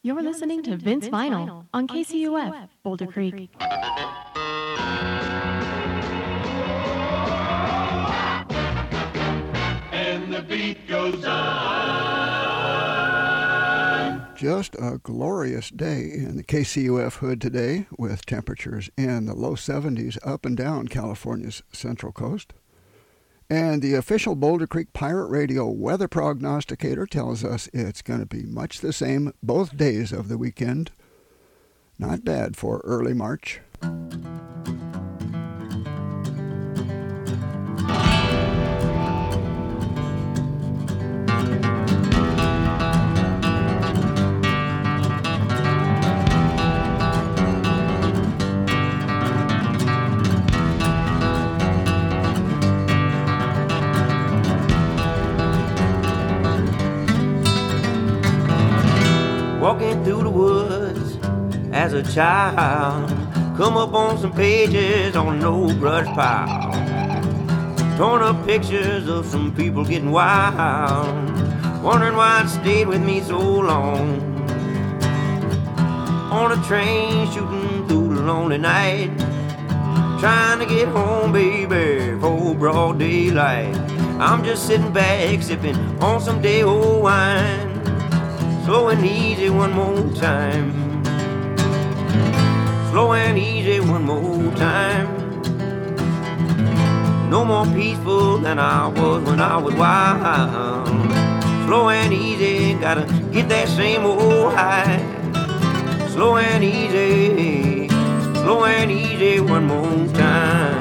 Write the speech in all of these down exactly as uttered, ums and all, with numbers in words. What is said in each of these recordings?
You're listening to Vince Vinyl on K C U F, Boulder Creek. And the beat goes on. Just a glorious day in the K C U F hood today, with temperatures in the low seventies up and down California's central coast. And the official Boulder Creek Pirate Radio weather prognosticator tells us it's going to be much the same both days of the weekend. Not bad for early March. Walking through the woods as a child, come up on some pages on an old brush pile. Torn up pictures of some people getting wild, wondering why it stayed with me so long. On a train shooting through the lonely night, trying to get home, baby, for broad daylight. I'm just sitting back sipping on some day old wine, slow and easy one more time. Slow and easy one more time. No more peaceful than I was when I was wild. Slow and easy, gotta get that same old high. Slow and easy, slow and easy one more time.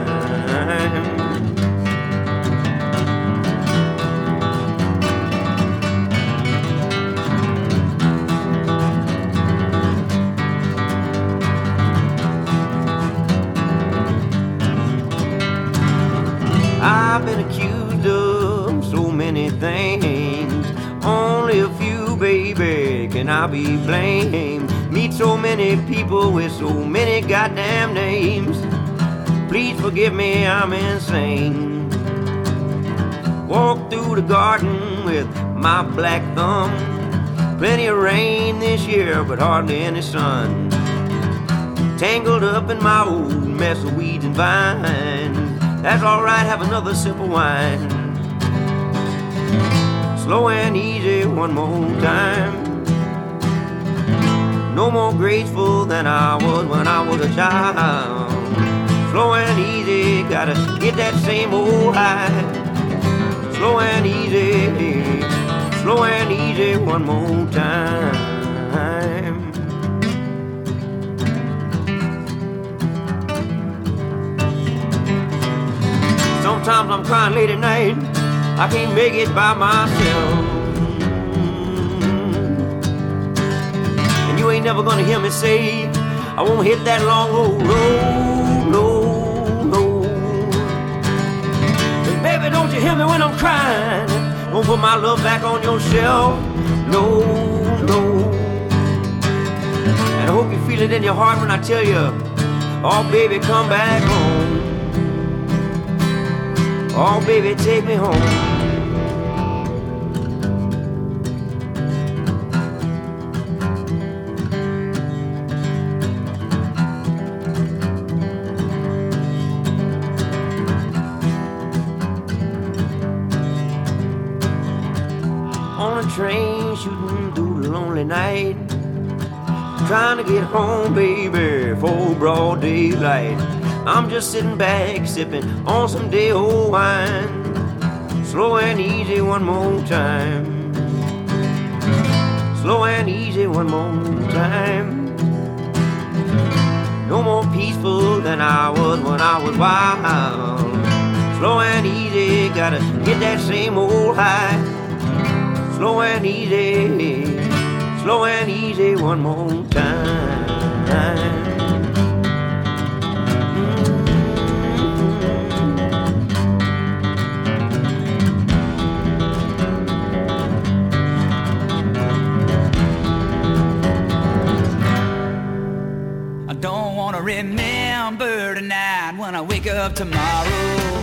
I've been accused of so many things, only a few, baby, can I be blamed. Meet so many people with so many goddamn names. Please forgive me, I'm insane. Walk through the garden with my black thumb. Plenty of rain this year, but hardly any sun. Tangled up in my old mess of weeds and vines. That's alright, have another sip of wine. Slow and easy one more time. No more graceful than I was when I was a child. Slow and easy, gotta get that same old high. Slow and easy, slow and easy one more time. Sometimes I'm crying late at night, I can't make it by myself. And you ain't never gonna hear me say I won't hit that long old road, no, no. And baby, don't you hear me when I'm crying? Don't put my love back on your shelf, no, no. And I hope you feel it in your heart when I tell you, oh baby, come back home. Oh, baby, take me home. On a train shooting through the lonely night, trying to get home, baby, for broad daylight. I'm just sitting back, sipping on some day old wine. Slow and easy one more time. Slow and easy one more time. No more peaceful than I was when I was wild. Slow and easy, gotta get that same old high. Slow and easy, slow and easy one more time. Remember tonight when I wake up tomorrow.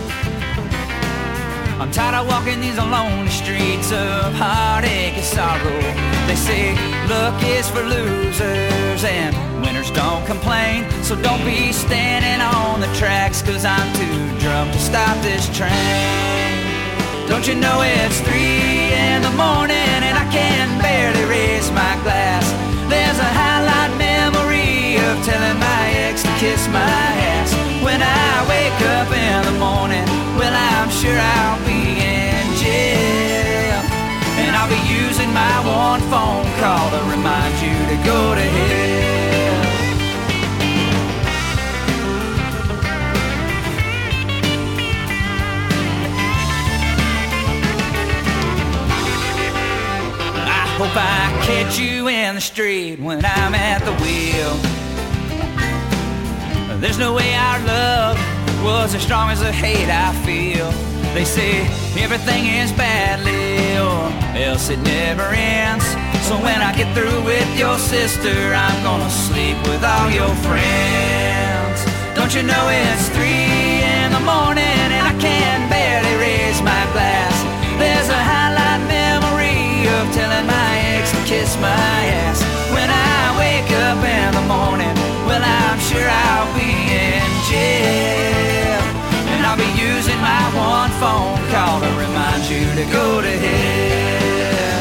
I'm tired of walking these lonely streets of heartache and sorrow. They say luck is for losers and winners don't complain. So don't be standing on the tracks, cause I'm too drunk to stop this train. Don't you know it's three in the morning and I can barely raise my glass. There's a highlight memory of telling my ex to kiss my ass. When I wake up in the morning, well, I'm sure I'll be in jail. And I'll be using my one phone call to remind you to go to hell. I hope I catch you in the street when I'm at the wheel. There's no way our love was as strong as the hate I feel. They say everything is badly or else it never ends. So when I get through with your sister, I'm gonna sleep with all your friends. Don't you know it's three in the morning and I can barely raise my glass. There's a highlight memory of telling my ex to kiss my ass. When I wake up in the morning, well, I'm sure I'll be in jail. And I'll be using my one phone call to remind you to go to hell.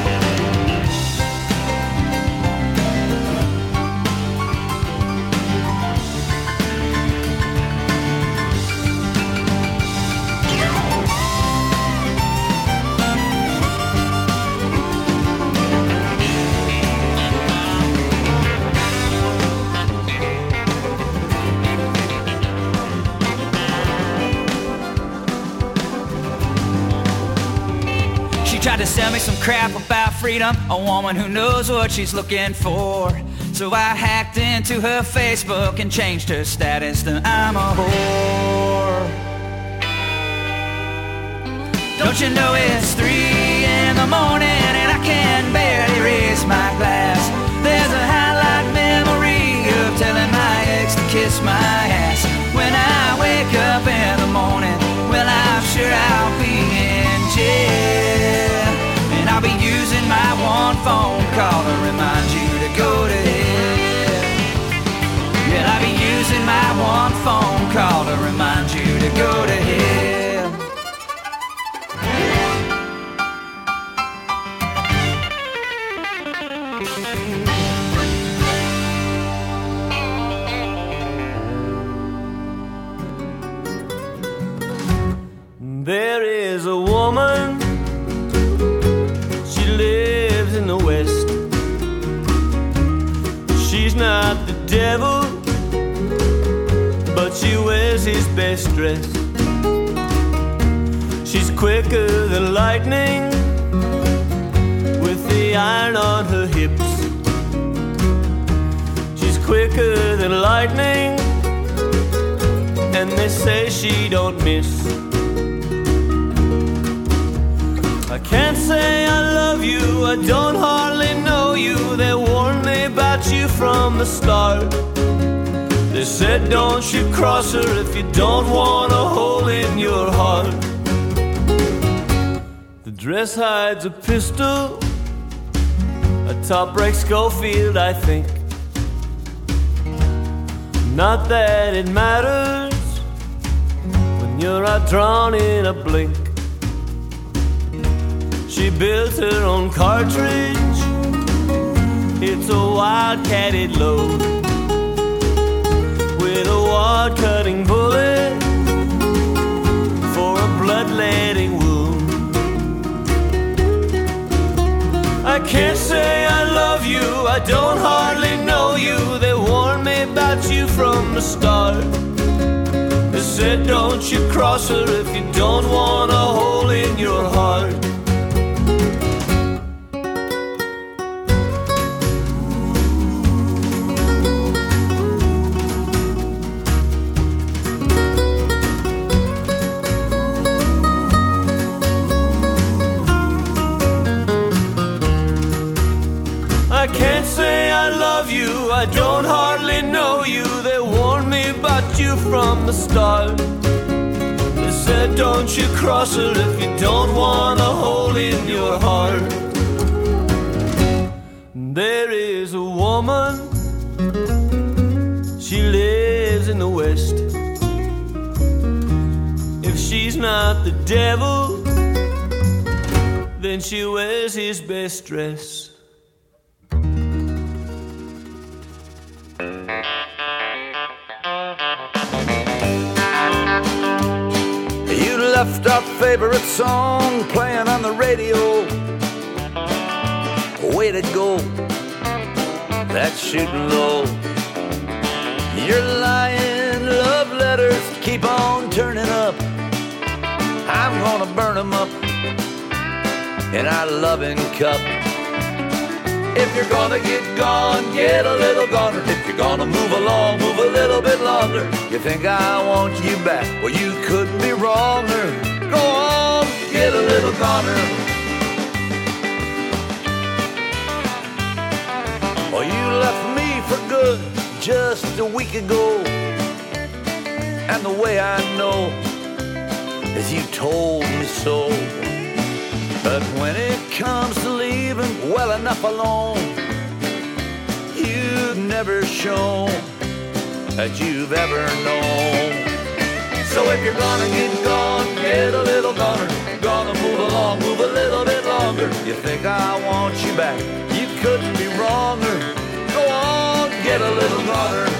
Tried to sell me some crap about freedom, a woman who knows what she's looking for. So I hacked into her Facebook and changed her status to I'm a whore. Don't you know it's three in the morning and I can barely raise my glass. There's a highlight memory of telling my ex to kiss my ass. When I wake up in the morning, well, I'm sure I'll be in jail. I'll be using my one phone call to remind you to go to hell. Yeah, I'll be using my one phone call to remind you to go to hell. There is a woman, lives in the West. She's not the devil, but she wears his best dress. She's quicker than lightning, with the iron on her hips. She's quicker than lightning, and they say she don't miss. I can't say I love you, I don't hardly know you. They warned me about you from the start. They said don't you cross her if you don't want a hole in your heart. The dress hides a pistol, a top break Schofield, I think. Not that it matters when you're outdrawn in a blink. She built her own cartridge, it's a wildcat-ed load, with a wad-cutting bullet for a bloodletting wound. I can't say I love you, I don't hardly know you. They warned me about you from the start. They said don't you cross her if you don't want a hole in your heart. I don't hardly know you. They warned me about you from the start. They said don't you cross her if you don't want a hole in your heart. There is a woman, she lives in the West. If she's not the devil, then she wears his best dress. You left our favorite song playing on the radio. Way to go, that's shooting low. Your lying love letters keep on turning up. I'm gonna burn them up in our loving cup. If you're gonna get gone, get a little goner. If you're gonna move along, move a little bit longer. You think I want you back? Well, you couldn't be wronger. Go on, get a little goner. Well, you left me for good just a week ago. And the way I know is you told me so. But when it comes to leaving, well enough alone, you've never shown that you've ever known. So if you're gonna get gone, get a little goner. Gonna move along, move a little bit longer. You think I want you back? You couldn't be wronger. Go on, get a little goner.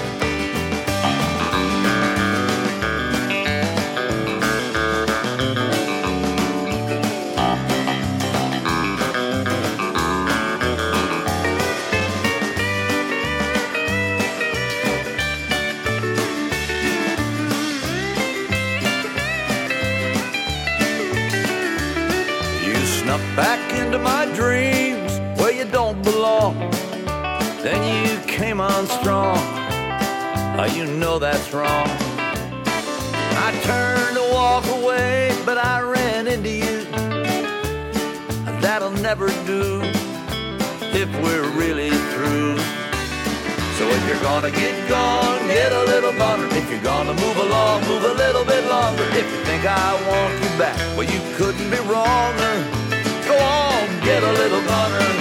Back into my dreams where you don't belong. Then you came on strong. Oh, you know that's wrong. I turned to walk away, but I ran into you. That'll never do if we're really through. So if you're gonna get gone, get a little goner. If you're gonna move along, move a little bit longer. If you think I want you back, well, you couldn't be wronger. Go on, get a little goner.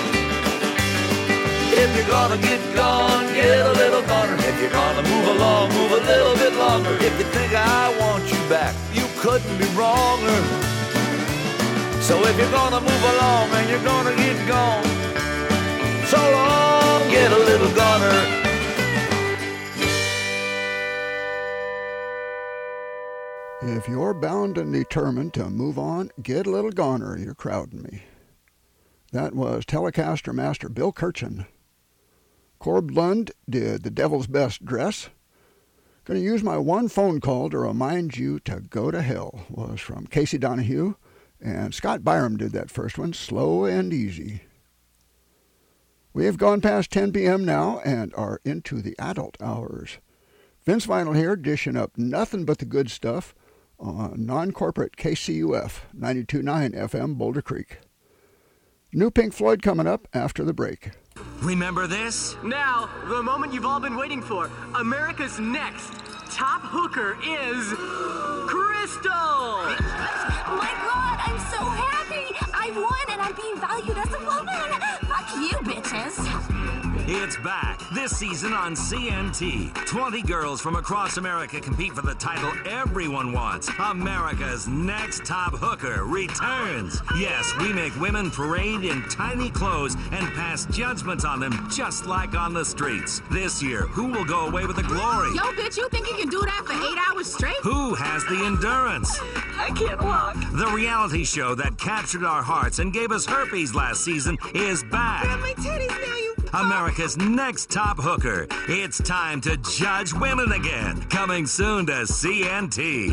If you're gonna get gone, get a little goner. If you're gonna move along, move a little bit longer. If you think I want you back, you couldn't be wronger. So if you're gonna move along and you're gonna get gone, so long, get a little goner. If you're bound and determined to move on, get a little goner. You're crowding me. That was Telecaster master Bill Kirchen. Corb Lund did The Devil's Best Dress. Going to use my one phone call to remind you to go to hell was from Casey Donahue, and Scott Byram did that first one, Slow and Easy. We have gone past ten p.m. now and are into the adult hours. Vince Vinyl here, dishing up nothing but the good stuff on non-corporate K C U F ninety-two point nine F M Boulder Creek. New Pink Floyd coming up after the break. Remember this? Now, the moment you've all been waiting for. America's next top hooker is Crystal! My God, I'm so happy! I won and I'm being valued as a woman! Fuck you, bitches! It's back this season on C N T. twenty girls from across America compete for the title everyone wants. America's Next Top Hooker returns. Yes, we make women parade in tiny clothes and pass judgment on them just like on the streets. This year, who will go away with the glory? Yo, bitch, you think you can do that for eight hours straight? Who has the endurance? I can't walk. The reality show that captured our hearts and gave us herpes last season is back. Grab my titties now, you America's Next Top Hooker. It's time to judge women again. Coming soon to C N T.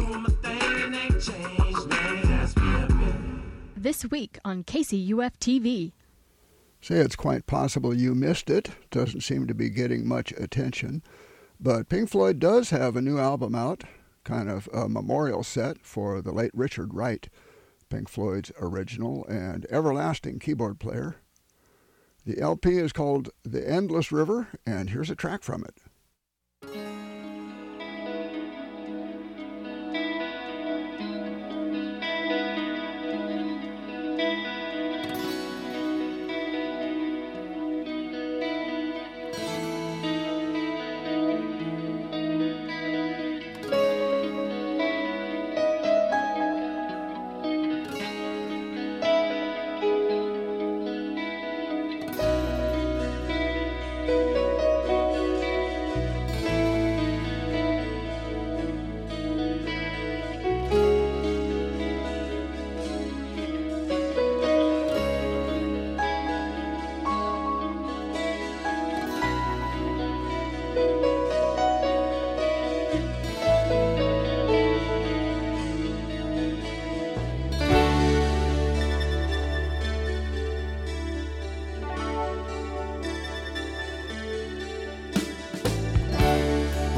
This week on K C U F T V. Say it's quite possible you missed it. Doesn't seem to be getting much attention. But Pink Floyd does have a new album out, kind of a memorial set for the late Richard Wright, Pink Floyd's original and everlasting keyboard player. The L P is called The Endless River, and here's a track from it.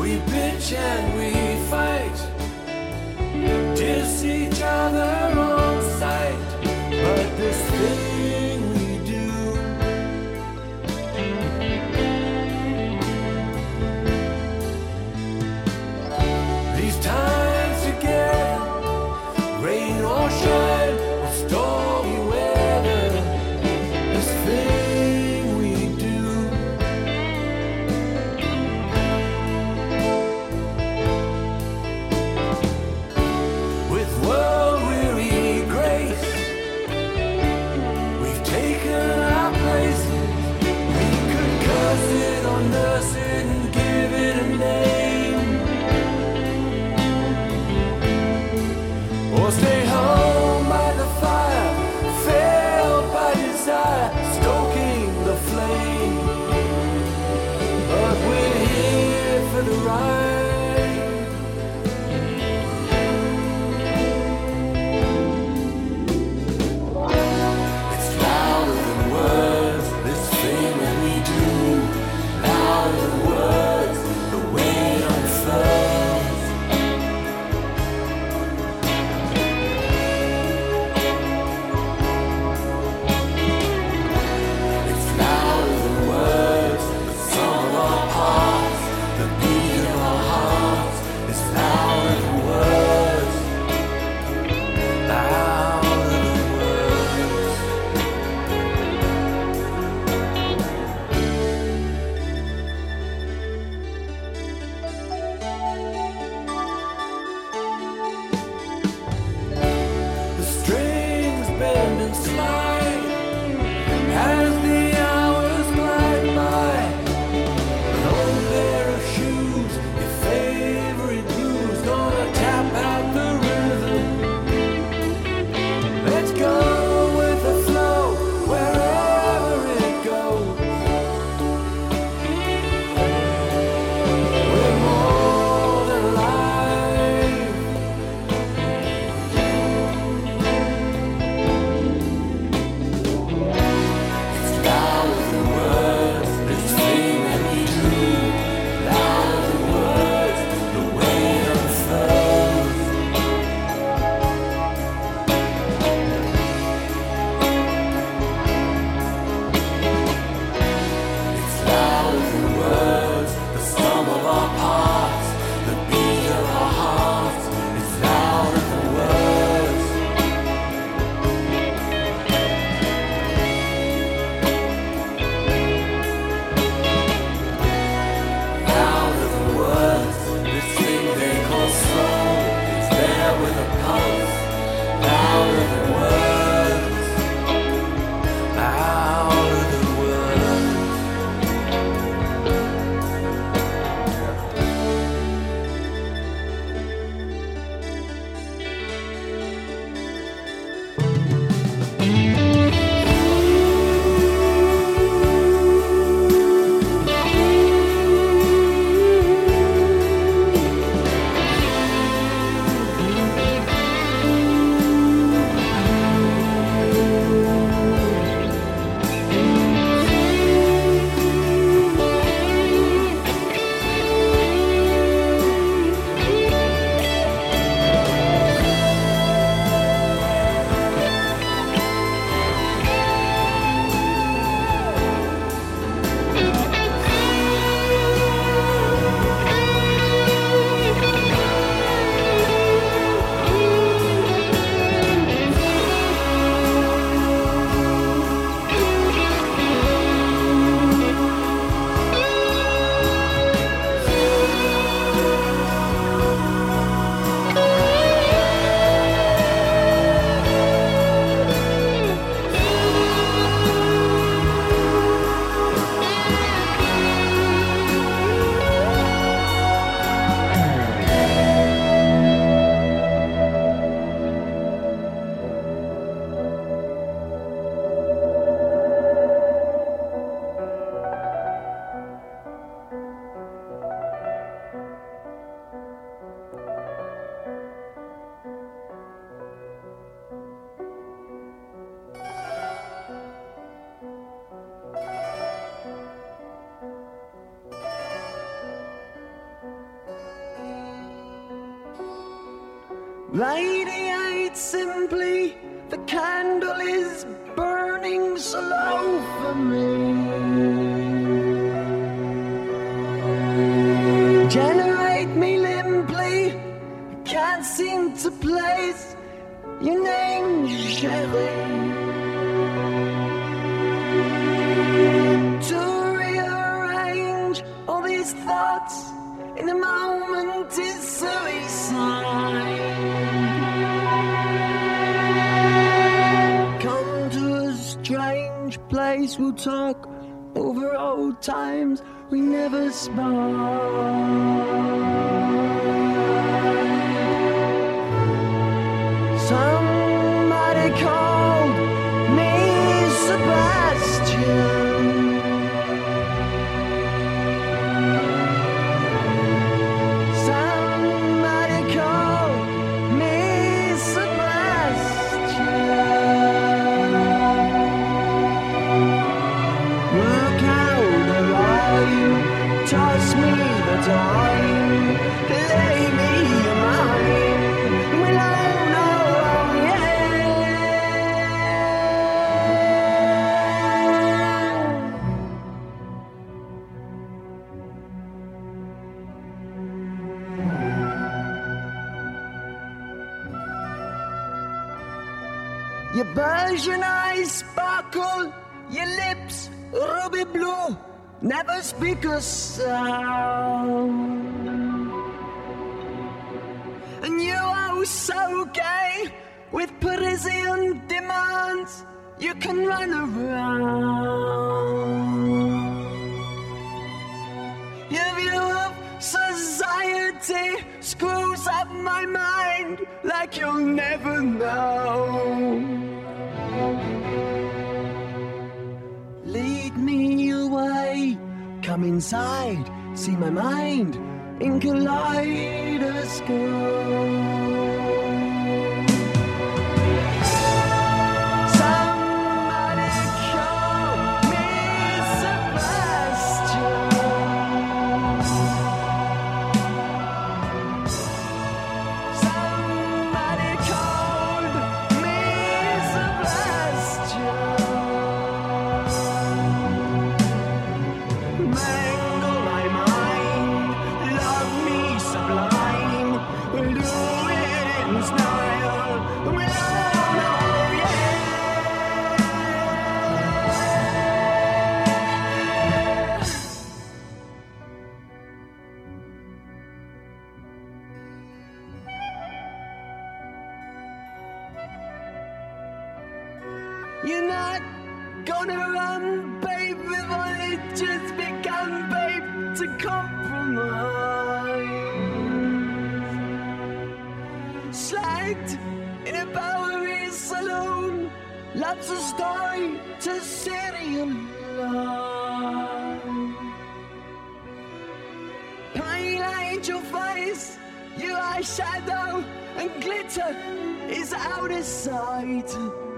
We bitch and we fight, diss each other on sight. But this thing we do, these times together, rain or shine or stormy weather, this thing we do. With world-weary Radiate simply, the candle is burning slow for me. Generate me limply, I can't seem to place your name, Sherry. To rearrange all these thoughts in a moment is suicide. Come to a strange place, we'll talk over old times we never spoke. Somebody called me Sebastian. Somebody called me Sebastian. Work out the line, toss me the time, lay me a mine. We'll all know, yeah. Your Persian eyes sparkle, your lips ruby blue, never speak a sound. And you are so gay with Parisian demands, you can run around. Your view of society screws up my mind like you'll never know. Lead me away, come inside, see my mind in kaleidoscope. Somebody call me Sebastian. Somebody called me Sebastian. Mangle my mind, love me sublime. We'll do it in style. We'll all know, yeah. You're not gonna run, babe, we've only just begun, babe, to compromise. Slagged in a Bowery saloon, loves a story to serialize. Pale angel face, your eyeshadow and glitter is out of sight.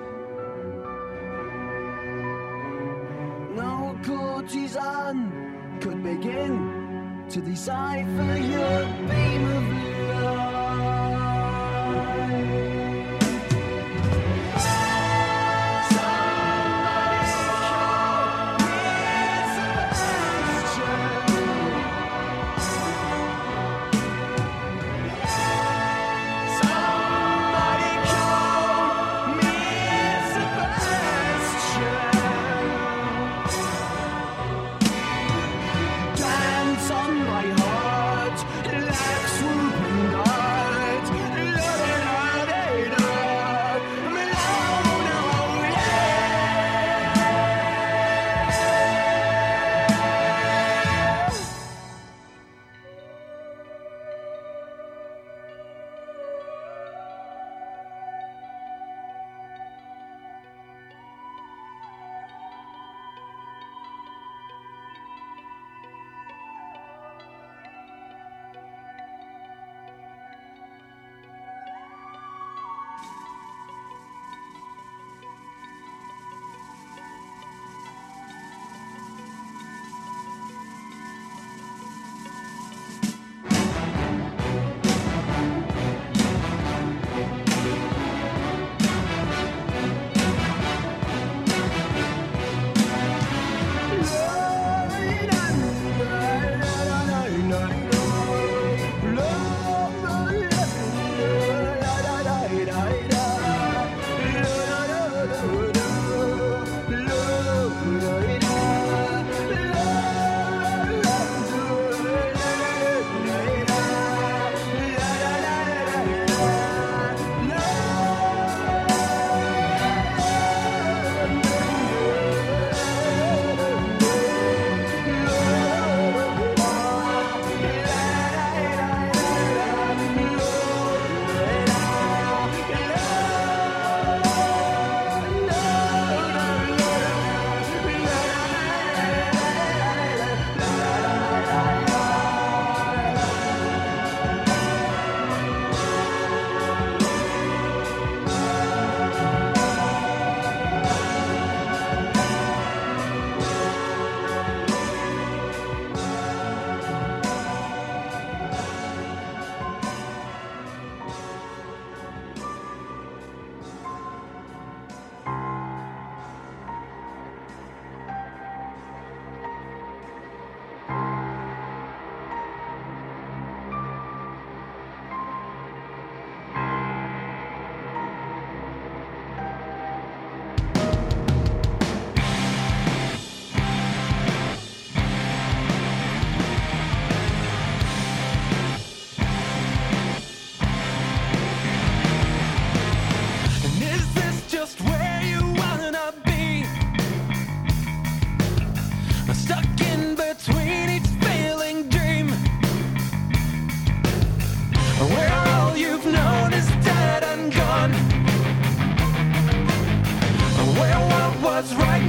No courtesan could begin to decipher your beam of light. Somebody call me Sebastian. Somebody call me Sebastian. Dance on my heart, relax, swoop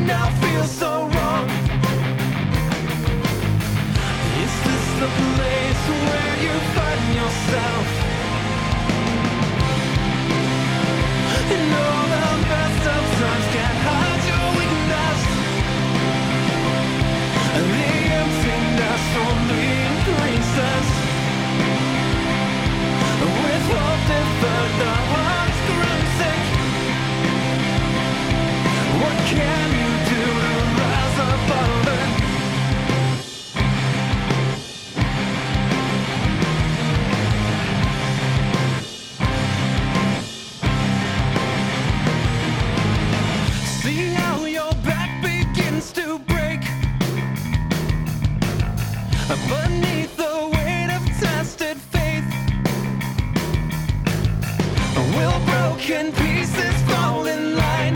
now feels so wrong. Is this the place where you find yourself? You know the best of times can't hide your weakness. The emptiness only increases. With hope deferred, the heart's grown sick. What can you do to rise above it? See how your back begins to break beneath the weight of tested faith. Will broken pieces fall in line?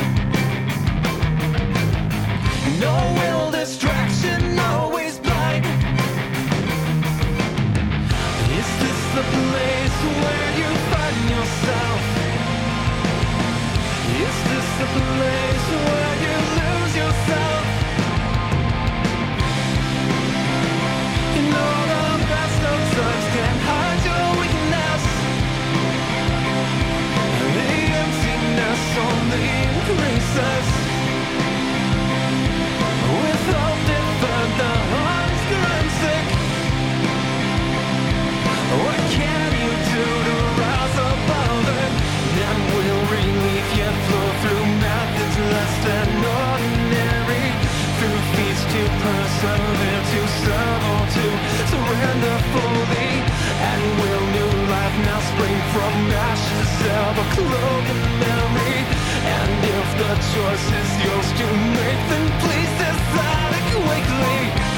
No will distraction always blind? Is this the place where you find yourself? Is this the place where you lose yourself? You know the best of times can't hide your weakness. The emptiness only increases. With hope deferred, the heart's grown sick. What can you do to rise above it? And will relief yet flow through methods less than ordinary? Through feats to persevere, to serve or to surrender fully? And will new life now spring from ashes, ever cloak in memory? And if the choice is yours to make, then please decide quickly.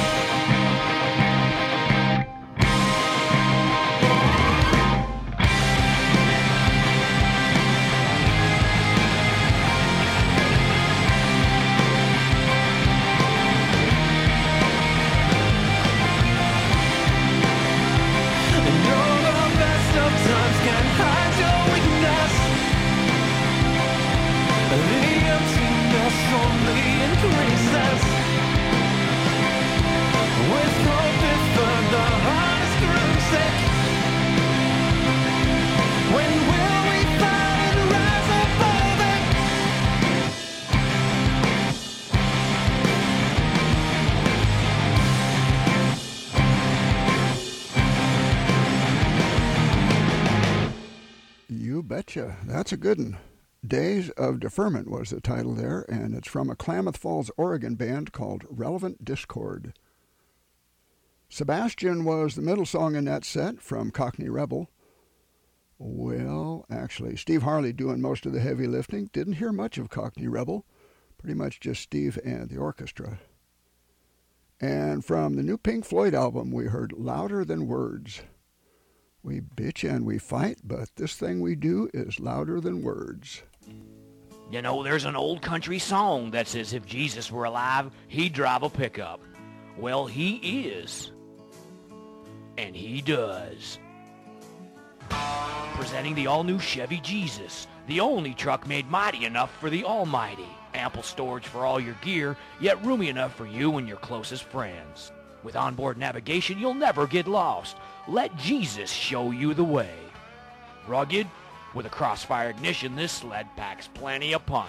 Betcha. That's a good one. Days of Deferment was the title there, and it's from a Klamath Falls, Oregon band called Relevant Discord. Sebastian was the middle song in that set from Cockney Rebel. Well, actually, Steve Harley doing most of the heavy lifting. Didn't hear much of Cockney Rebel. Pretty much just Steve and the orchestra. And from the new Pink Floyd album, we heard Louder Than Words. We bitch and we fight, but this thing we do is louder than words. You know, there's an old country song that says if Jesus were alive, he'd drive a pickup. Well, he is. And he does. Presenting the all-new Chevy Jesus, the only truck made mighty enough for the almighty. Ample storage for all your gear, yet roomy enough for you and your closest friends. With onboard navigation, you'll never get lost. Let Jesus show you the way. Rugged, with a crossfire ignition, this sled packs plenty of punch.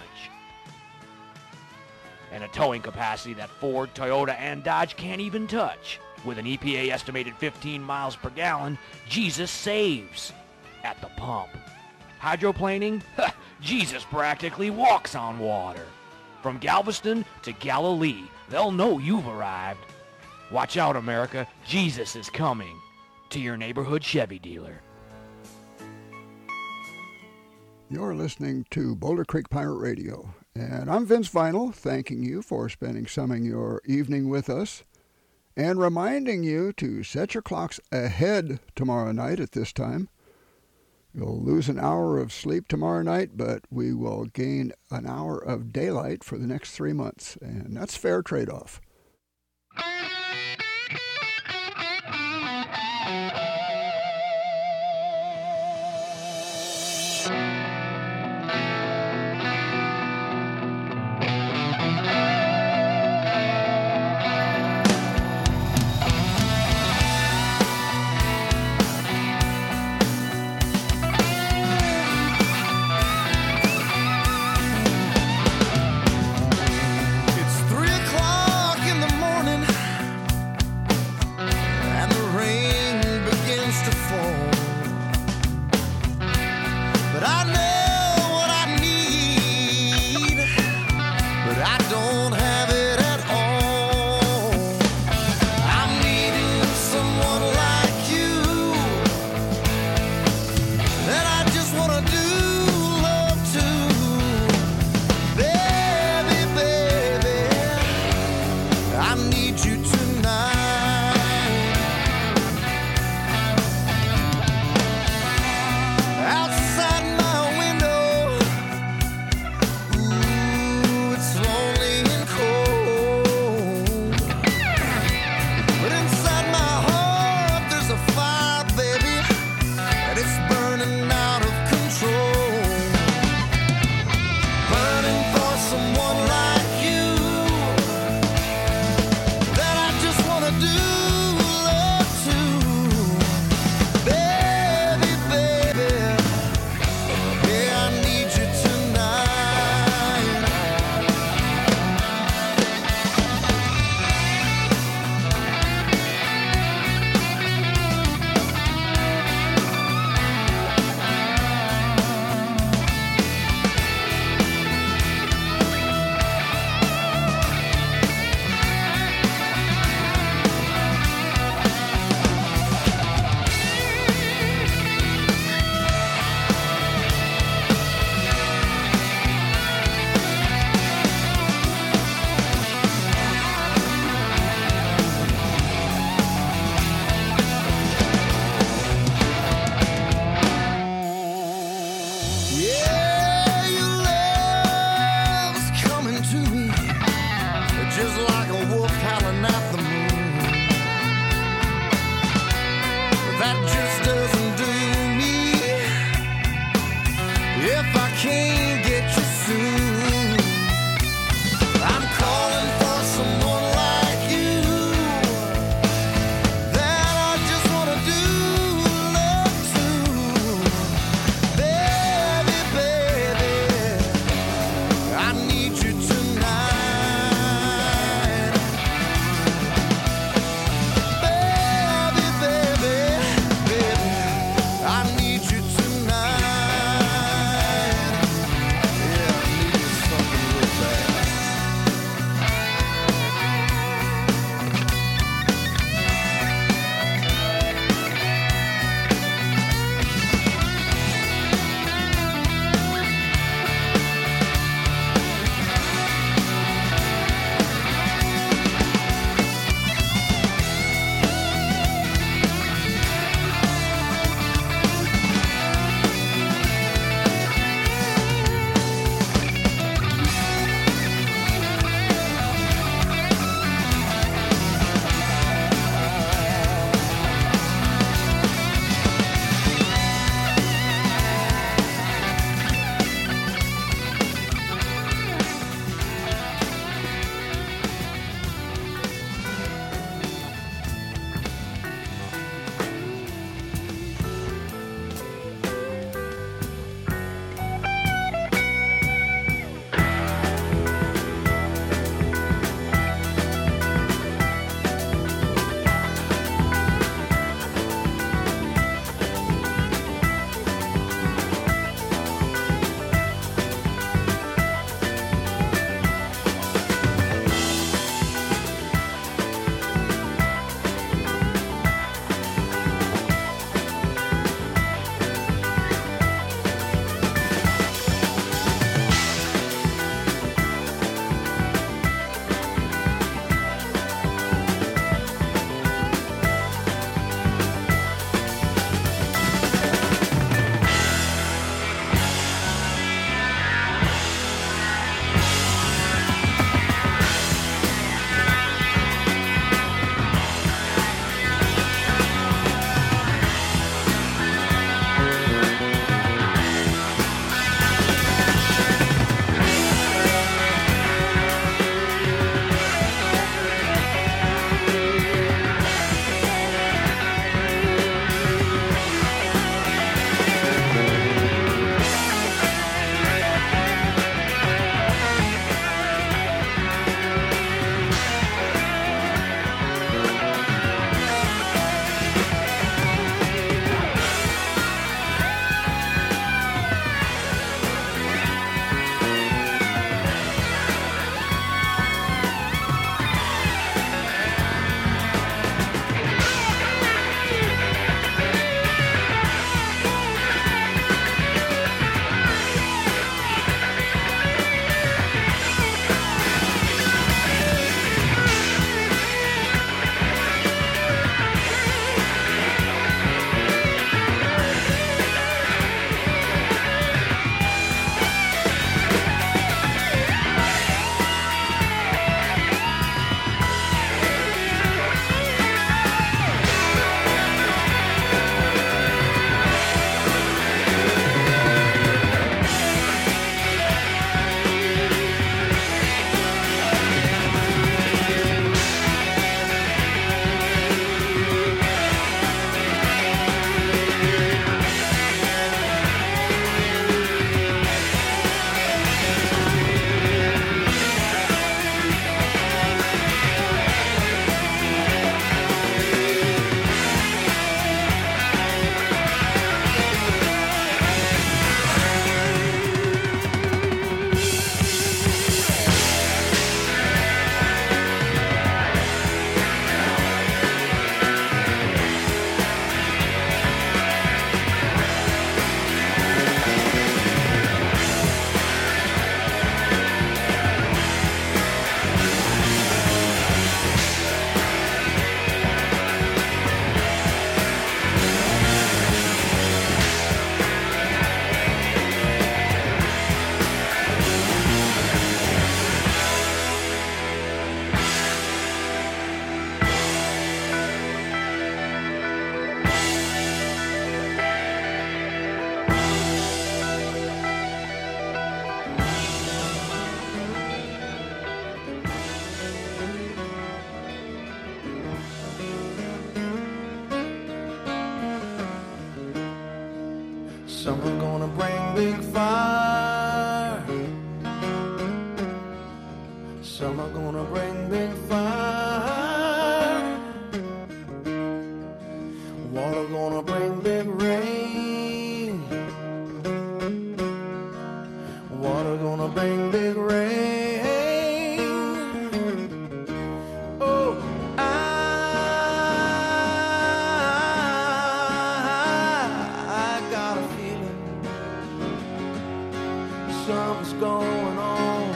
And a towing capacity that Ford, Toyota, and Dodge can't even touch. With an E P A estimated fifteen miles per gallon, Jesus saves at the pump. Hydroplaning? Jesus practically walks on water. From Galveston to Galilee, they'll know you've arrived. Watch out, America. Jesus is coming to your neighborhood Chevy dealer. You're listening to Boulder Creek Pirate Radio, and I'm Vince Vinyl, thanking you for spending some of your evening with us, and reminding you to set your clocks ahead tomorrow night at this time. You'll lose an hour of sleep tomorrow night, but we will gain an hour of daylight for the next three months, and that's a fair trade-off. Summer's gonna bring big fire. Summer gonna bring big fire. Water gonna bring big rain. Water gonna bring big rain. Oh, I, I got a feeling something's going on.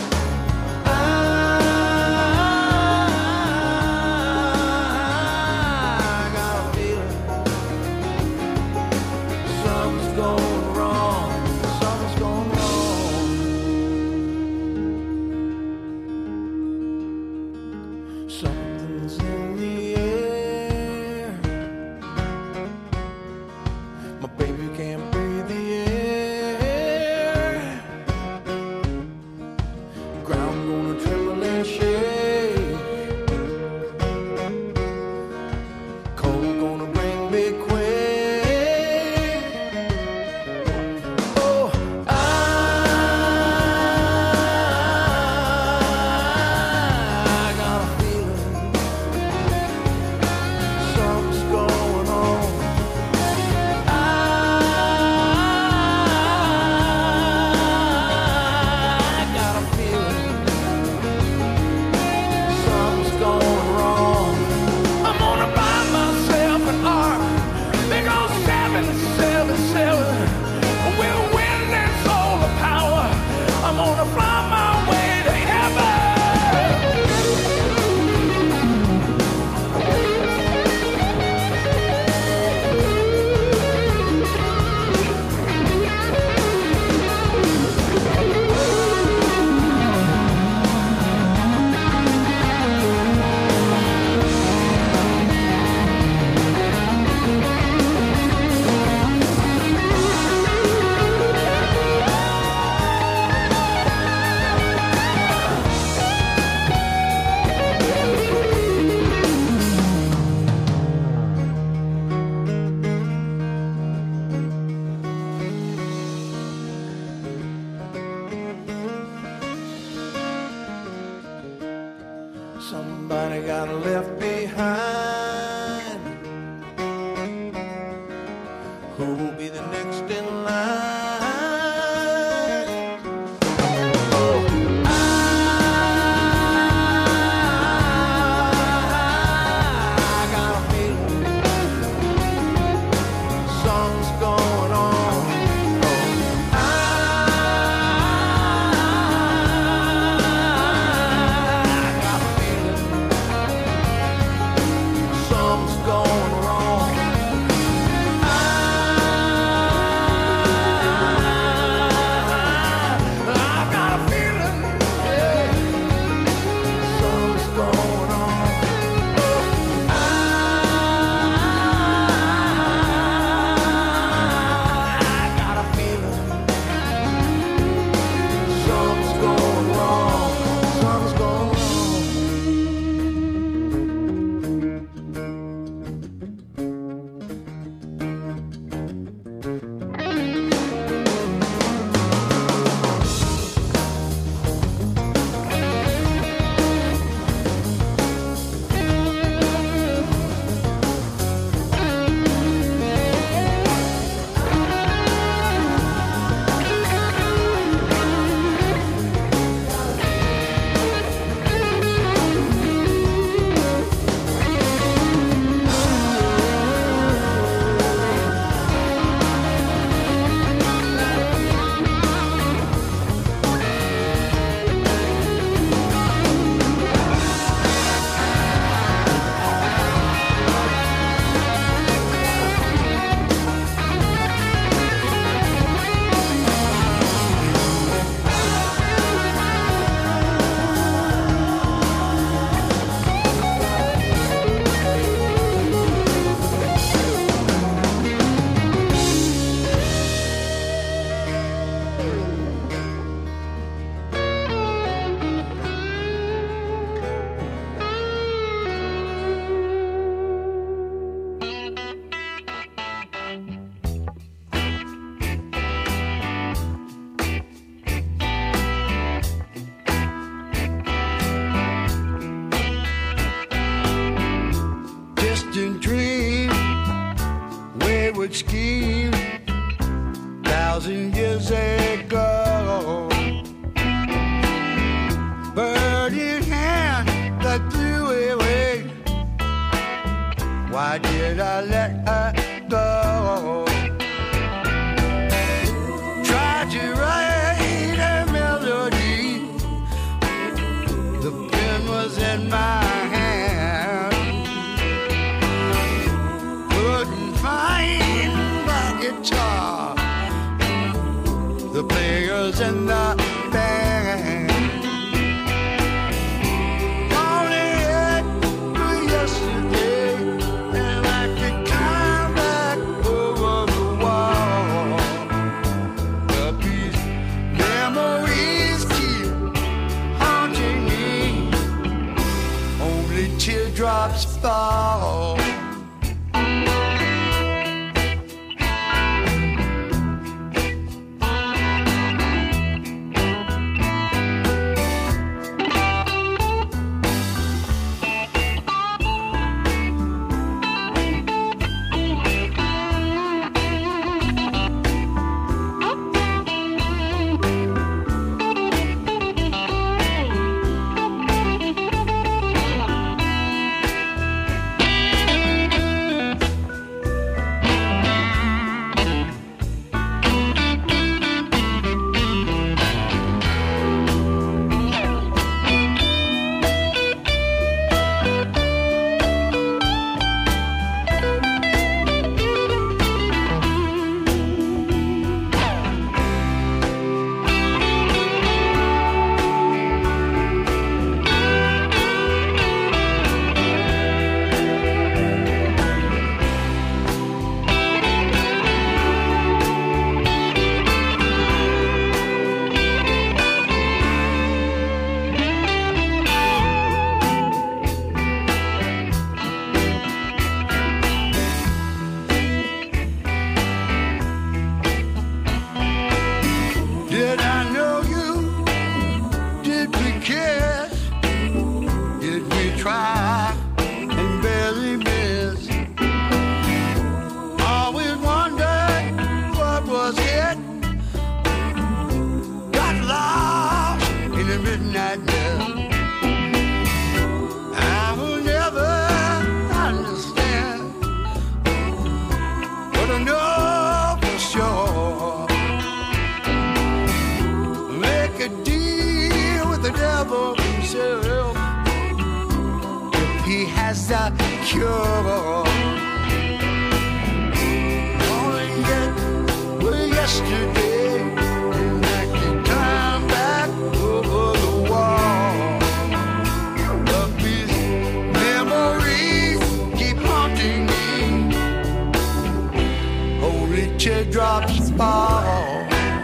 Somebody got left behind. Who will be the next in line? Oh, I, I got a feeling something's going on. Running dream, wayward scheme, thousand years ago. Bird in hand that flew away. Why did I let her go? Tried to write a melody. The pen was in my hand. Couldn't find my guitar. The players in the band. Teardrops fall. Teardrops fall.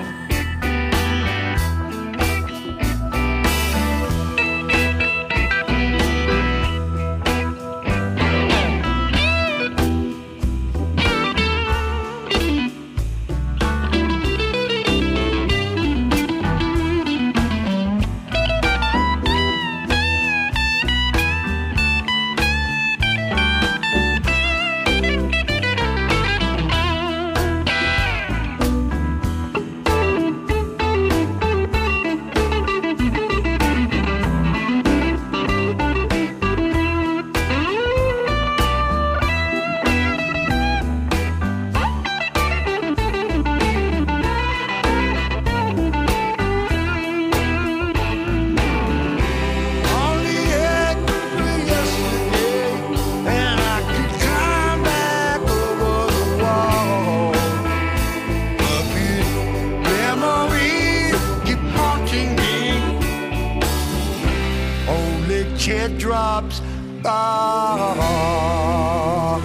Teardrops fall.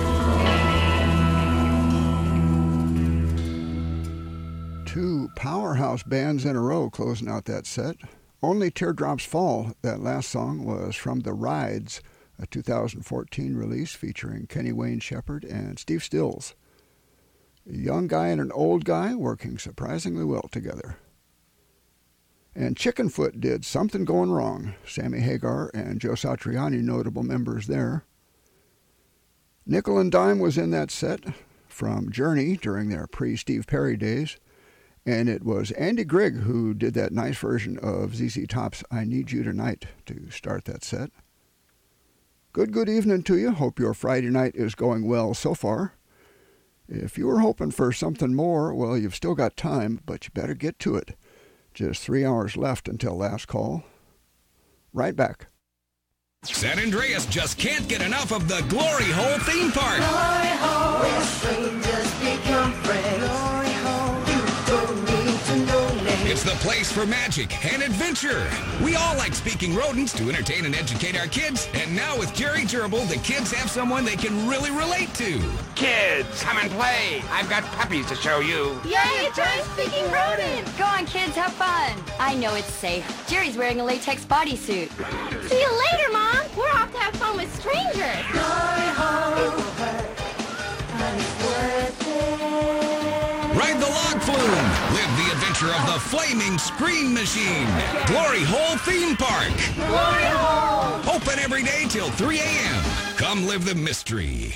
Two powerhouse bands in a row closing out that set. Only Teardrops Fall, that last song, was from The Rides, a two thousand fourteen release featuring Kenny Wayne Shepherd and Steve Stills. A young guy and an old guy working surprisingly well together. And Chickenfoot did Something Going Wrong. Sammy Hagar and Joe Satriani, notable members there. Nickel and Dime was in that set from Journey during their pre-Steve Perry days, and it was Andy Grigg who did that nice version of Z Z Top's I Need You Tonight to start that set. Good, good evening to you. Hope your Friday night is going well so far. If you were hoping for something more, well, you've still got time, but you better get to it. Just three hours left until last call. Right back. San Andreas just can't get enough of the Glory Hole theme park. Glory Hole, where strangers become friends. Glory Hole, you don't need to know names. It's the place for magic and adventure. We all like speaking rodents to entertain and educate our kids. And now with Jerry Gerbil, the kids have someone they can really relate to. Kids, come and play. I've got puppies to show you. Yay, a giant speaking rodent! Go on, kids, have fun. I know it's safe. Jerry's wearing a latex bodysuit. See you later, Mom. We're off to have fun with strangers. Glory Hole, it will hurt, but it's worth it. Ride the log flume. Live the adventure of the flaming scream machine. Glory Hole Theme Park. Glory Hole. Open every day till three a.m. Come live the mystery.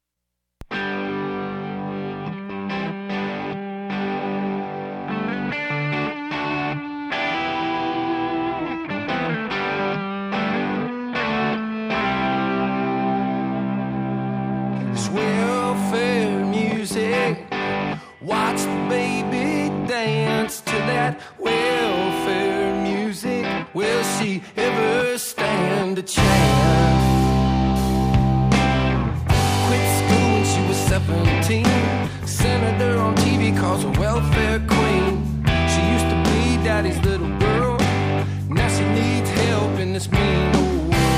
Welfare music. Watch the baby dance to that welfare music. Will she ever stand a chance? Quit school when she was seventeen. Senator on T V calls her welfare queen. She used to be daddy's little girl. Now she needs help in this mean old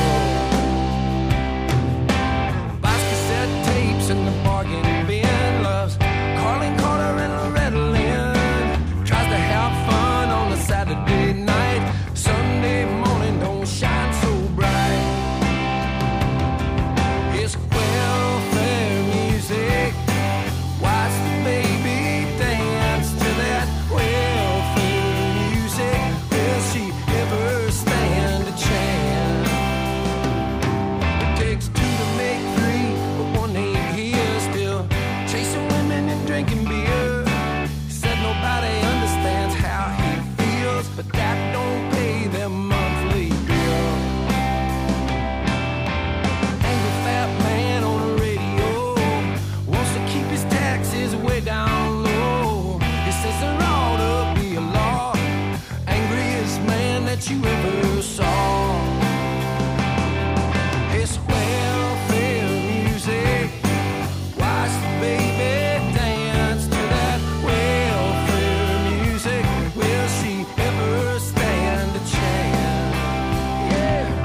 in the bargain bin, loves Carlin Carter and Loretta Lynn. Tries to have fun on a Saturday night. Sunday morning don't shine so bright. It's welfare music. Watch the baby dance to that welfare music. Will she ever stand a chance? It takes two to make three, but one ain't chasing women and drinking beer. He said nobody understands how he feels, but that don't pay them monthly bill. Angry fat man on the radio wants to keep his taxes way down low. He says there ought to be a law. Angriest man that you ever saw. It's welfare music. Watch the baby dance to that welfare music. Will she ever stand a chance? Yeah.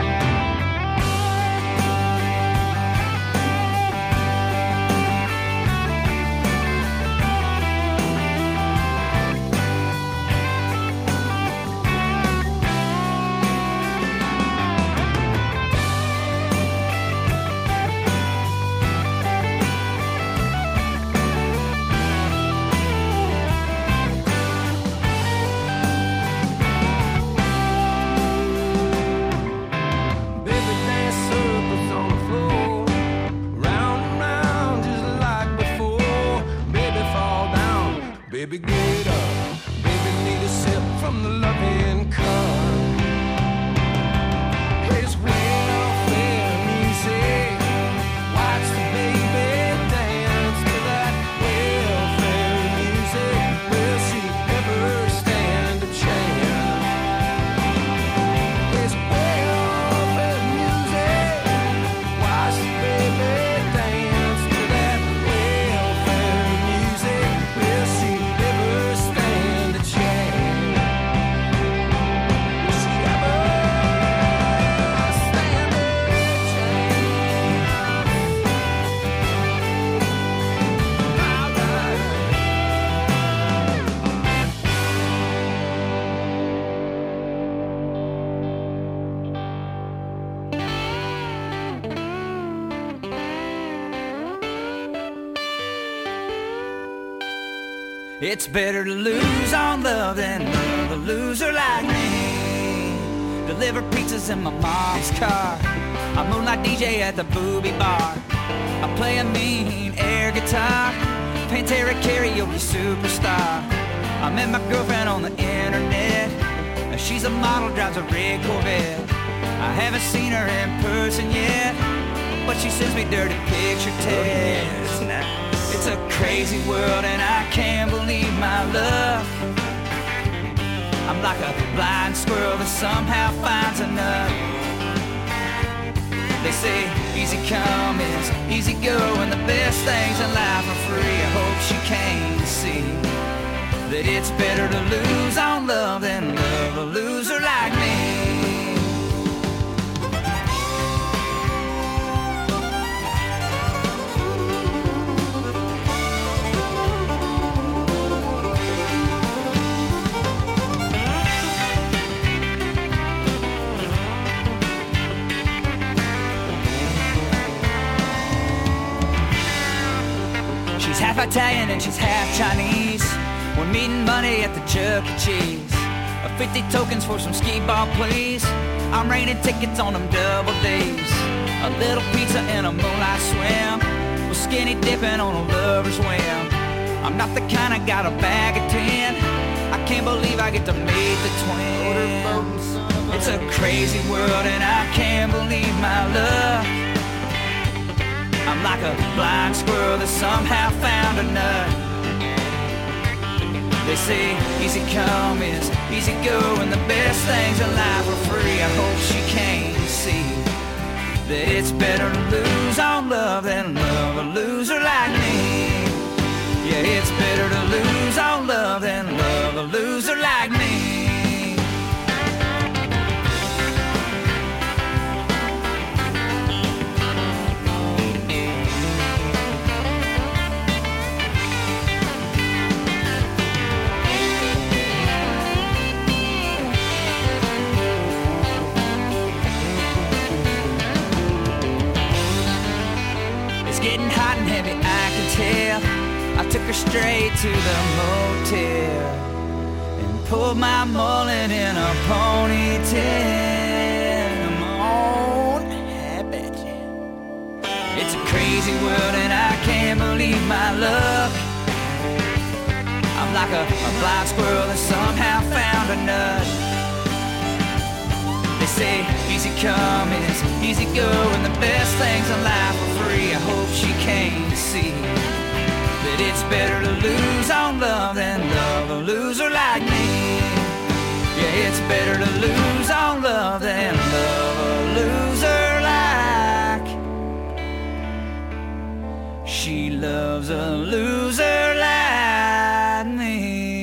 Baby, get up. Baby, need a sip from the loving cup. It's welfare music. Watch the baby dance to that welfare music. Will she ever stand a chance? It's welfare music. Watch the baby dance to that welfare music. Will she ever stand a chance? Will she ever stand a chance? All right. It's better to lose on love than love a loser like me. Deliver pizzas in my mom's car. I moonlight D J at the booby bar. I play a mean air guitar, Pantera karaoke superstar. I met my girlfriend on the internet. She's a model, drives a red Corvette. I haven't seen her in person yet, but she sends me dirty picture texts. It's a crazy world and I can't believe my luck. I'm like a blind squirrel that somehow finds a nut. They say easy come is easy go, and the best things in life are free. I hope she can see that it's better to lose on love than love a loser like me. She's half Italian and she's half Chinese. We're meeting money at the Chuck E. Cheese. A fifty tokens for some skee ball, please. I'm raining tickets on them double days. A little pizza and a moonlight swim, with skinny dipping on a lover's whim. I'm not the kind of got a bag of tin. I can't believe I get to meet the twins. It's a crazy world and I can't believe my luck. I'm like a blind squirrel that somehow found a nut. They say easy come is easy go, and the best things in life are free. I hope she can see that it's better to lose on love than love a loser like me. Yeah, it's better to lose on love than love a loser like me. Getting hot and heavy, I can tell. I took her straight to the motel and pulled my mullet in a ponytail. Come on, I bet you. It's a crazy world and I can't believe my luck. I'm like a, a blind squirrel that somehow found a nut. They say easy come is easy go, and the best things in life are free. I hope she can see that it's better to lose on love than love a loser like me. Yeah, it's better to lose on love than love a loser like. She loves a loser like me.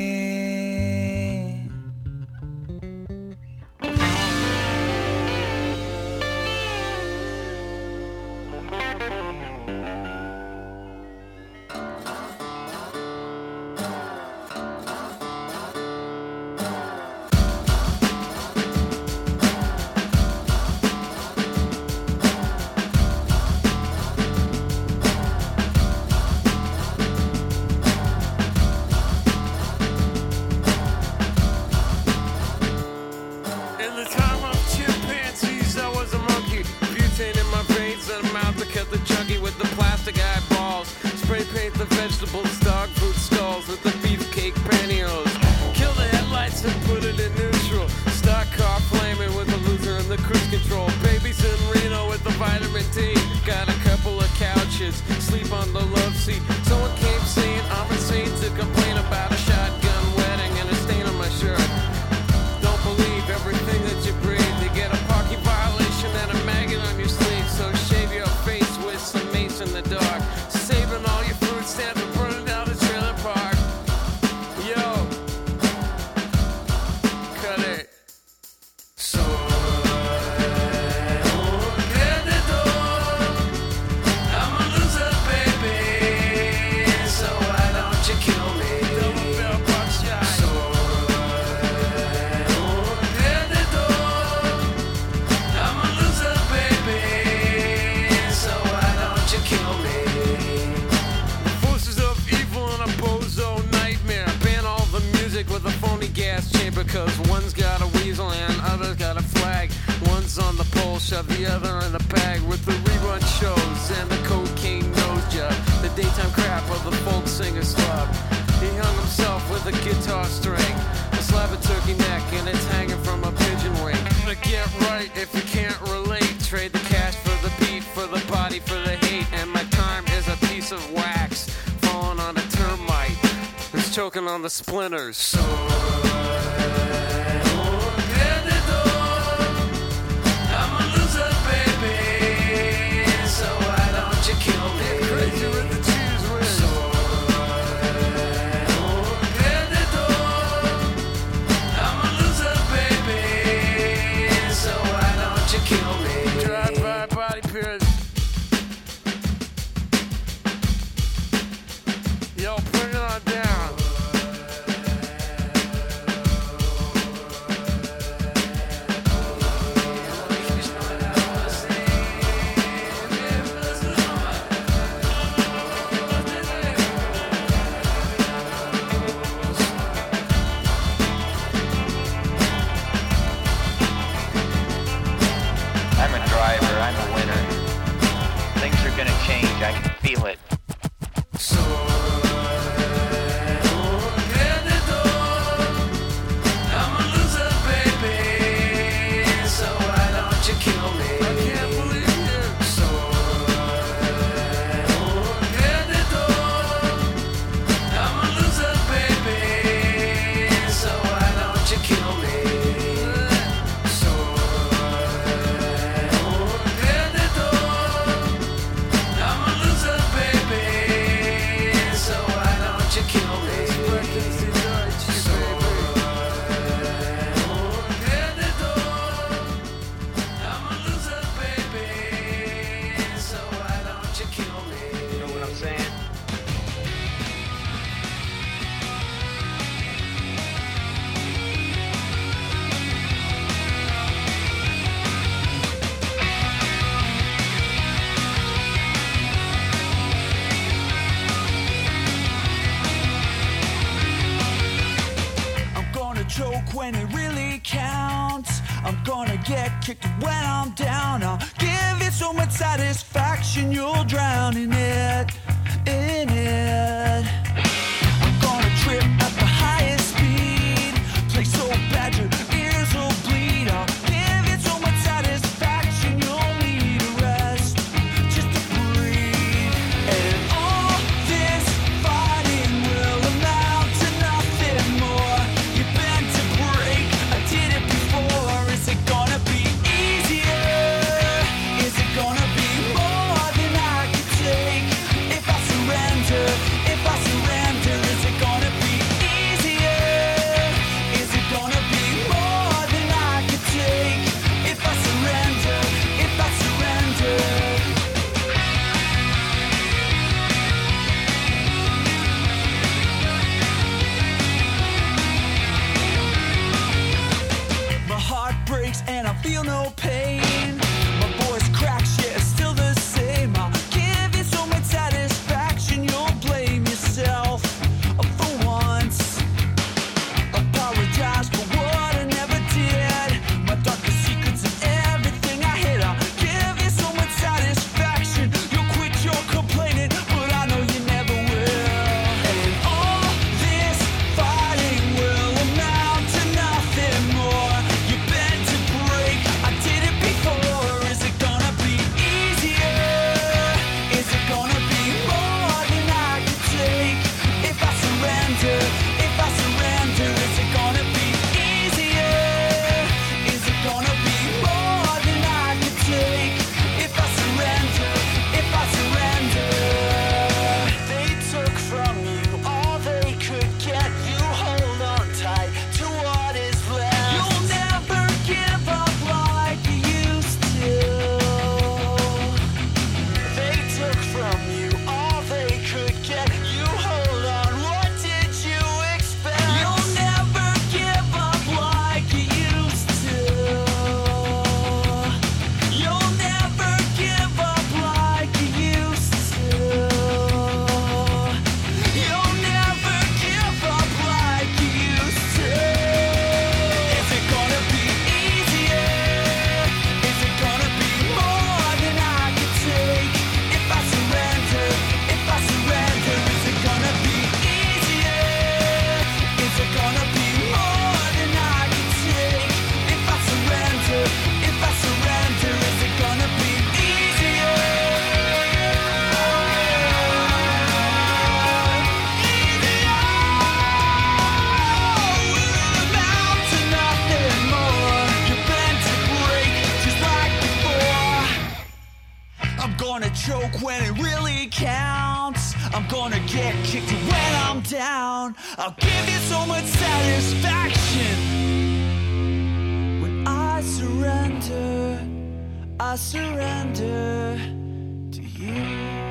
Sleep on the love seat. Someone came saying I'm insane to complain about a shotgun wedding and a stain on my shirt. Don't believe everything that you breathe. You get a parking violation and a maggot on your sleeve. So shave your face with some mace in the dark. Saving all your food stamps and burning down the trailer park. Yo, cut it. So because one's got a weasel and other's got a flag. One's on the pole, shove the other in the bag with the rerun shows and the cocaine. the folk singer's love. He hung himself with a guitar string, a slab of turkey neck, and it's hanging from a pigeon wing. But get right if you can't relate. Trade the cash for the beat, for the body, for the hate. And my time is a piece of wax falling on a termite who's choking on the splinters. So when it really counts. I'm gonna get kicked when I'm down. I'll give you so much satisfaction you'll drown in it, in it. I'm gonna trip at the highest speed, play so bad your ears will bleed. I'll give you so much satisfaction you'll need a rest just to breathe. And all this fighting will amount to nothing more. You bend to break, I did it before. Is it gonna be easier? Is it gonna be more than I can take? I'm gonna get kicked when I'm down. I'll give you so much satisfaction. When I surrender, I surrender to you.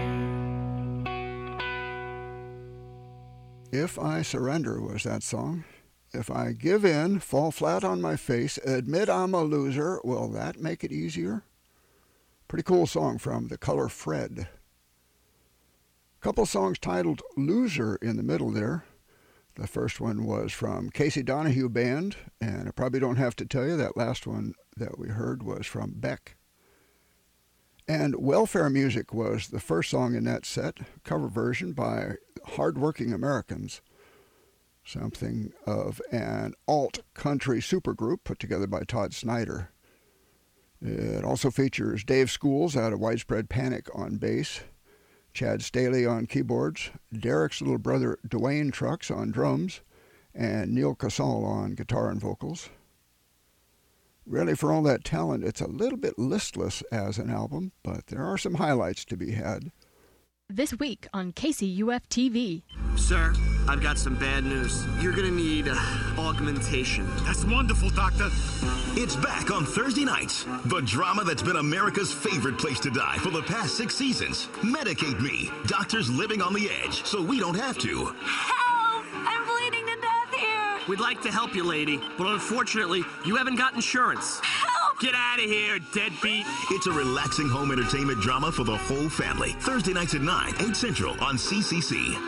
If I Surrender was that song. If I give in, fall flat on my face, admit I'm a loser, will that make it easier? Pretty cool song from The Color Fred. Couple songs titled Loser in the middle there. The first one was from Casey Donahue Band, and I probably don't have to tell you that last one that we heard was from Beck. And Welfare Music was the first song in that set, cover version by Hardworking Americans, something of an alt-country supergroup put together by Todd Snyder. It also features Dave Schools out of Widespread Panic on bass, Chad Staley on keyboards, Derek's little brother Dwayne Trucks on drums, and Neil Casal on guitar and vocals. Really, for all that talent, it's a little bit listless as an album, but there are some highlights to be had. This week on K C U F T V. Sir, I've got some bad news. You're gonna need uh, augmentation. That's wonderful, Doctor. It's back on Thursday nights. The drama that's been America's favorite place to die for the past six seasons. Medicate Me. Doctors living on the edge, so we don't have to. Help! I'm bleeding to death here! We'd like to help you, lady, but unfortunately, you haven't got insurance. Help! Get out of here, deadbeat. It's a relaxing home entertainment drama for the whole family. Thursday nights at nine, eight Central on C C C.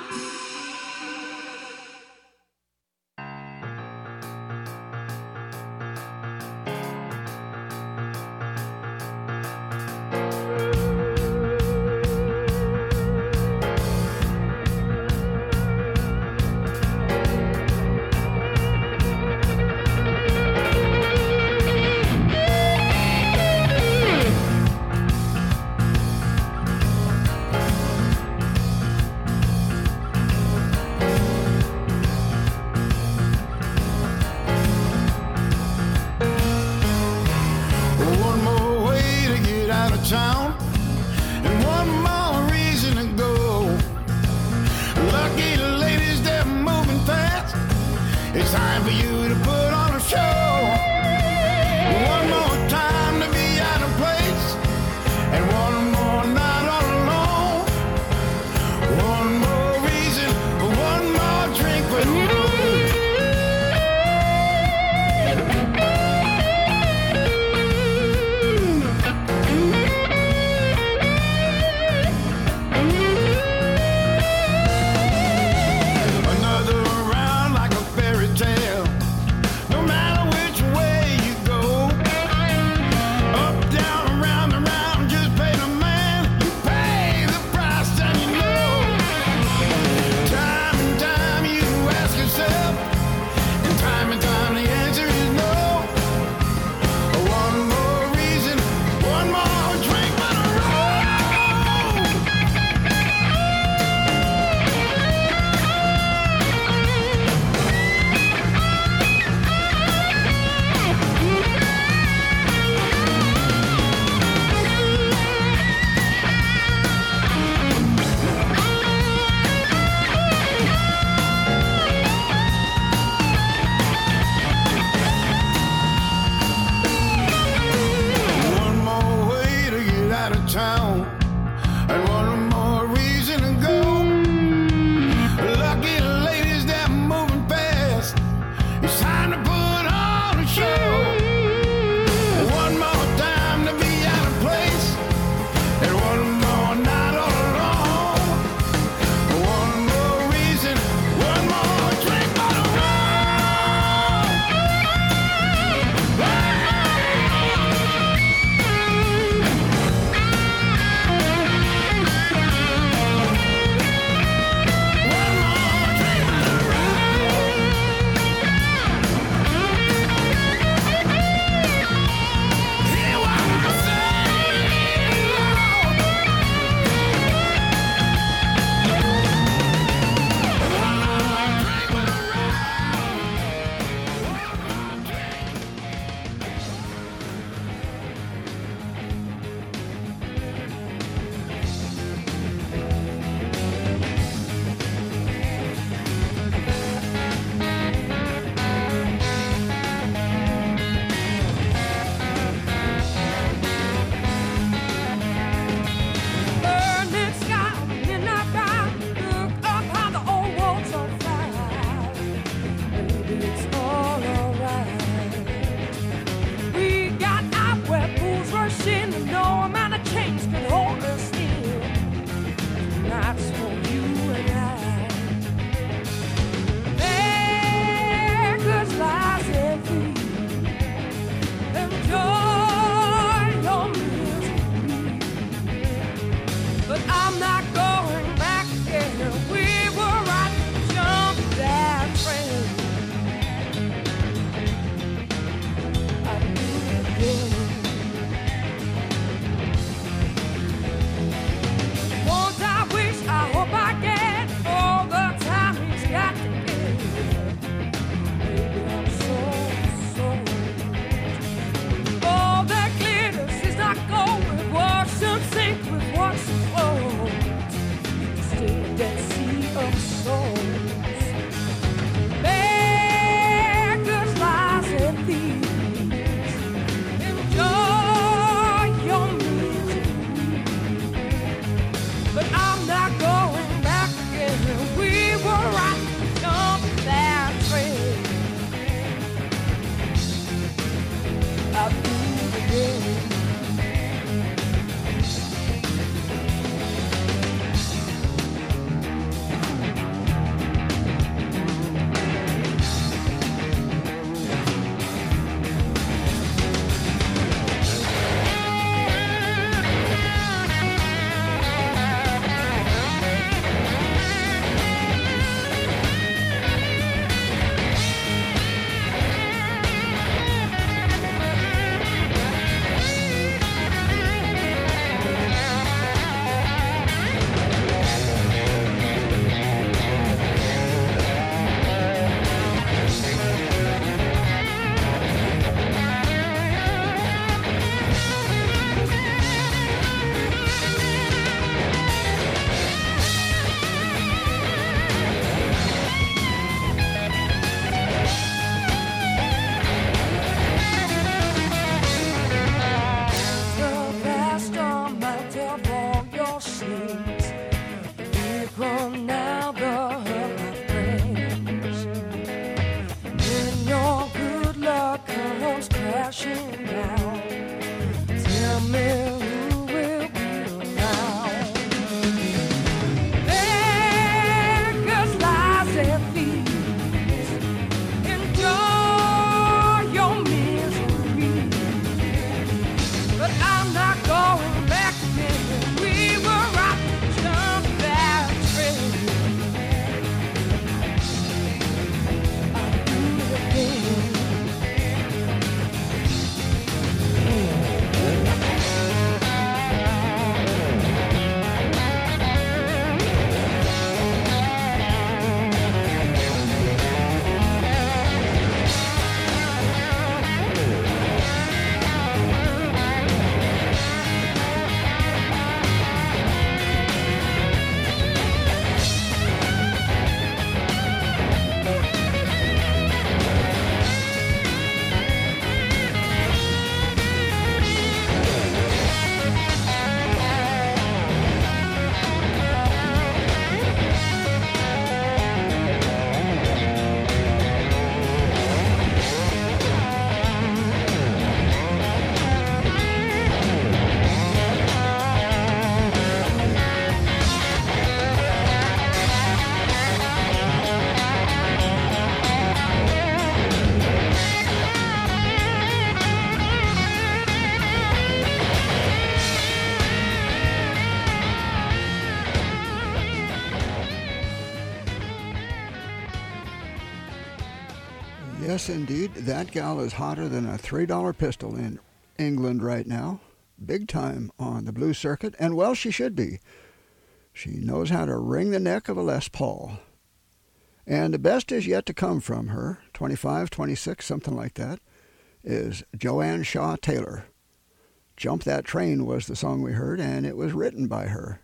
Yes, indeed. That gal is hotter than a three dollar pistol in England right now. Big time on the blues circuit, and well, she should be. She knows how to wring the neck of a Les Paul. And the best is yet to come from her, twenty-five, twenty-six, something like that, is Joanne Shaw Taylor. Jump That Train was the song we heard, and it was written by her.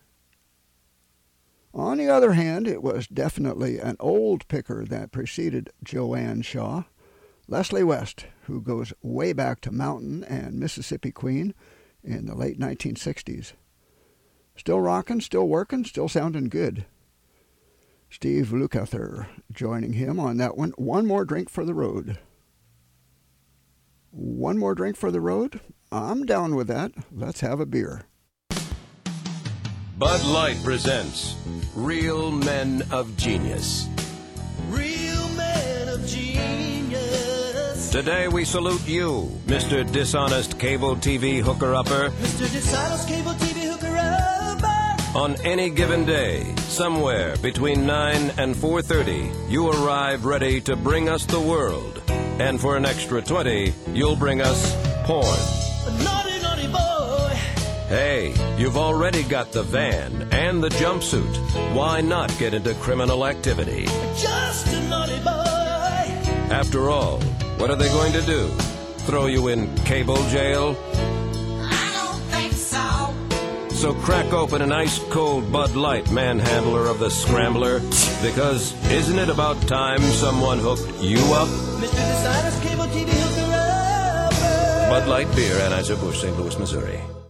On the other hand, it was definitely an old picker that preceded Joanne Shaw, Leslie West, who goes way back to Mountain and Mississippi Queen in the late nineteen sixties. Still rocking, still working, still sounding good. Steve Lukather joining him on that one. One More Drink for the Road. One more drink for the road? I'm down with that. Let's have a beer. Bud Light presents Real Men of Genius. Real men of genius. Today we salute you, Mister Dishonest Cable T V Hooker-Upper. Mister Dishonest Cable T V Hooker-Upper. On any given day, somewhere between nine and four thirty, you arrive ready to bring us the world. And for an extra twenty, you'll bring us porn. A naughty, naughty boy. Hey, you've already got the van and the jumpsuit. Why not get into criminal activity? Just a naughty boy. After all, what are they going to do? Throw you in cable jail? I don't think so. So crack open an ice-cold Bud Light, manhandler of the scrambler, because isn't it about time someone hooked you up? Mister Dishonest Cable T V Hooker-Upper. Bud Light Beer, Anheuser-Busch, Saint Louis, Missouri.